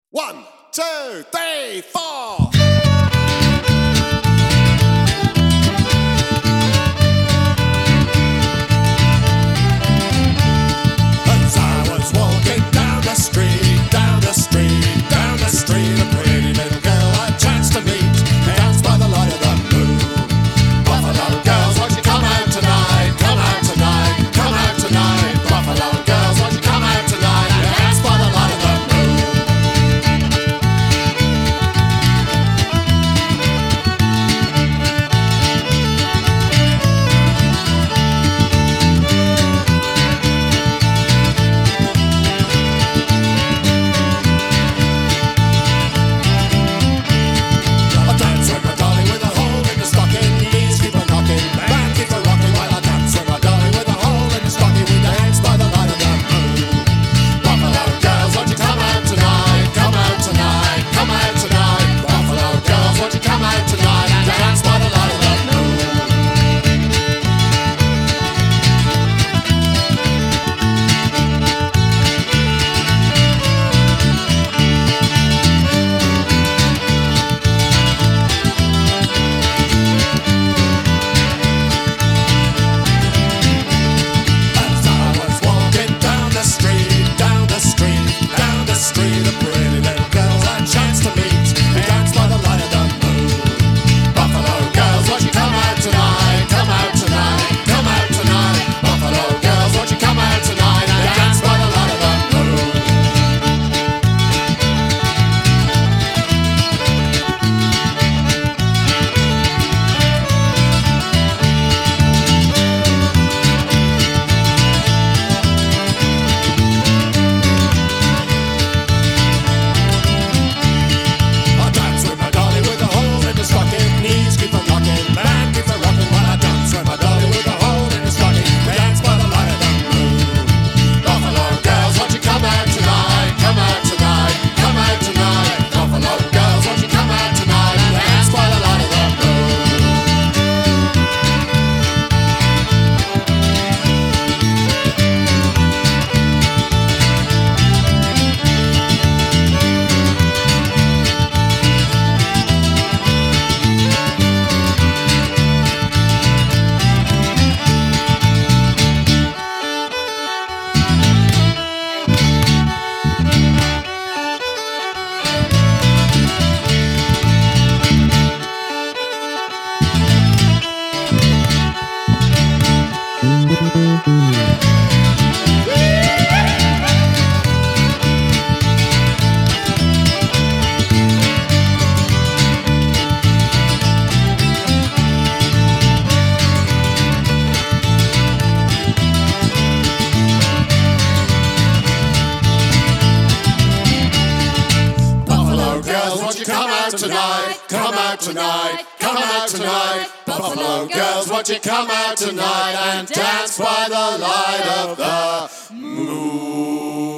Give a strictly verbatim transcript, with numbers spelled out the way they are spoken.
One, two, three, four. As I was walking down the street, down the street, down the street, a pretty little girl I chanced to meet, danced by the light of the moon. Buffalo girls, won't you come out tonight? Come out tonight, come out tonight. Buffalo girls, won't you come out tonight? Dance by the light of the moon. I dance with my dolly with a hole in the stocking. Knees keep on knocking, back keep on rocking. While I dance with my dolly with a hole in the stocking, we dance by the light of the moon. Buffalo girls, won't you come out tonight? Come out tonight, come out tonight. Buffalo girls, won't you come out tonight and dance by the light of the moon? As I was walking down the street, down the street, down the street, a pretty little girl I chanced to meet, danced by the light of the moon. Buffalo girls, won't you come out tonight? Come out tonight, come out tonight. Buffalo girls, won't you come out tonight and dance by the light of the moon? I dance with my dolly with a hole in the stocking. Knees keep on knocking, back keep on rocking. While I dance with my dolly with a hole in the stocking, we dance by the light of the moon. Buffalo girls, won't you come out tonight? Come out tonight, come out tonight. Buffalo girls, won't you come out tonight and dance by the light of the moon? Buffalo girls, won't you come out tonight? Come out tonight, come out tonight. Buffalo girls, won't you come out tonight and dance by the light of the moon?